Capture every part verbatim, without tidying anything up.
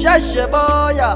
Shashe boya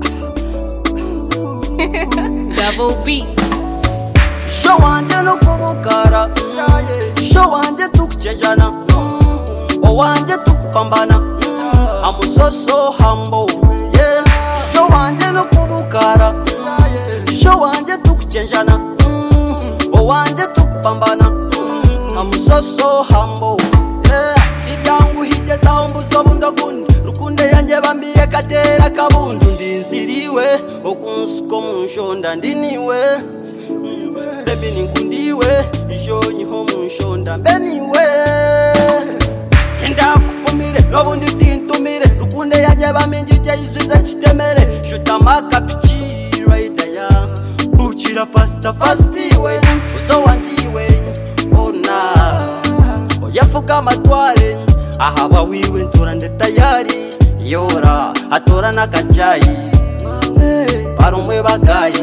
Double beat. Show wanje no kubukara, show wanje tukuchenjana, o wanje tukupambana. I'm so so humble, yeah. Show wanje no kubukara, show wanje tukuchenjana, o wanje tukupambana. I'm so so humble, yeah. Ibyangu higeza ombuzo bundogundi, rukunde yanje bambiye katera kabundu ndinziriwe, okunsuko munshonda ndiniwe. Baby ninkundiwe, jonyi ho munshonda mbeniwe. Tenda kupumire, nobundi tintumire, rukunde yanje baminjije izize chitemere. Shuta makapichi raidaya, buchira fasta fastiwe, uzo wanjiwe, ona. Oyafuga matware, ahaba wiwe nturande tayari. Yora, atora nakachayi, barumwe bagayi.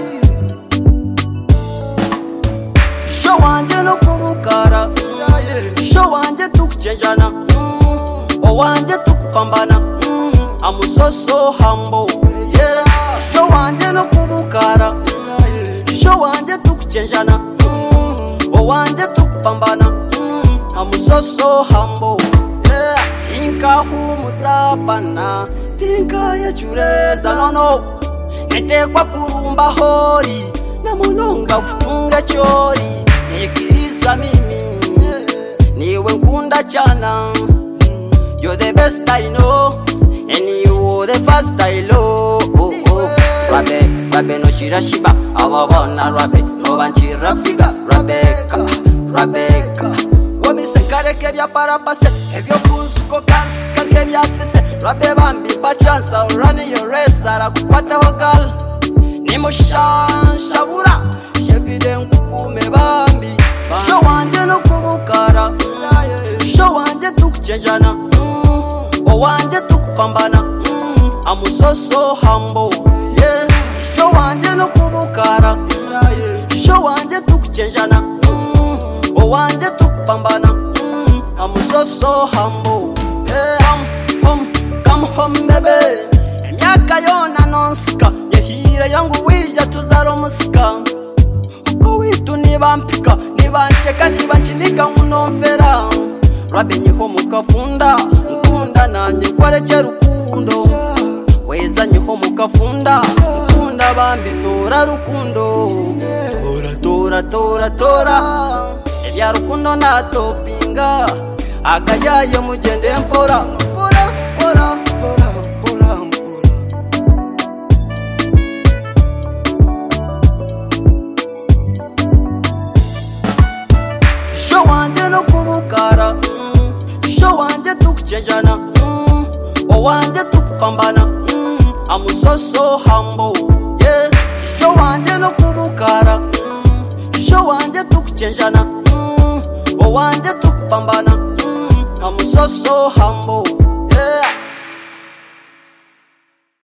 Show wanje no kubukara, show wanje tukuchenjana, o wanje tukupambana. I'm so so humble, yeah. Show wanje no kubukara, show wanje tukuchenjana, o wanje tukupambana. I'm so so humble, yeah. Tinka humuzapana, tinka ya chureza no no. Nete kwa kurumba hori, na munonga kufunga chori. Sikiriza mimi, niwe nkunda chana. You're the best I know, and you're the first I love. Oh, oh. Rabe, rabe no shirashiba, awabona rabe, no banchira figa. Rabeka, Rabeka. Wami sekare kebya parapase, ebyo kunsuko kansika kebya sese. Rabe bambi bachansa, running your race, ara kukwata wakal. Nimo shanshabura, shevide nkukume bambi. Show wanje no kubukara, show wanje tukuchenjana, o wanje tukupambana. I'm so so humble, yeah. Show wanje no kubukara, show wanje tukuchenjana, o wanje tukupambana. I'm so so humble, yeah. Come home, come home baby. Emyaka yona nonsika, yehire yangu wija tuzaro musika. Uko witu nibampika, nibansheka nibanchinika munomfera. Rabe nyiho mukafunda, nkunda nanje kwareke rukundo. Weza nyiho mukafunda, nkunda bambi tora rukundo. Tora tora tora tora, ebya rukundo na topinga. Akajaye mugende mpora, mpora mpora mpora mpora mpora. Show wanje no kubukara, show wanje tukuchenjana, o wanje tukupambana. I'm so so humble, yeah. Show wanje no kubukara, show wanje tukuchenjana, o wanje tukupambana. I'm so so humble.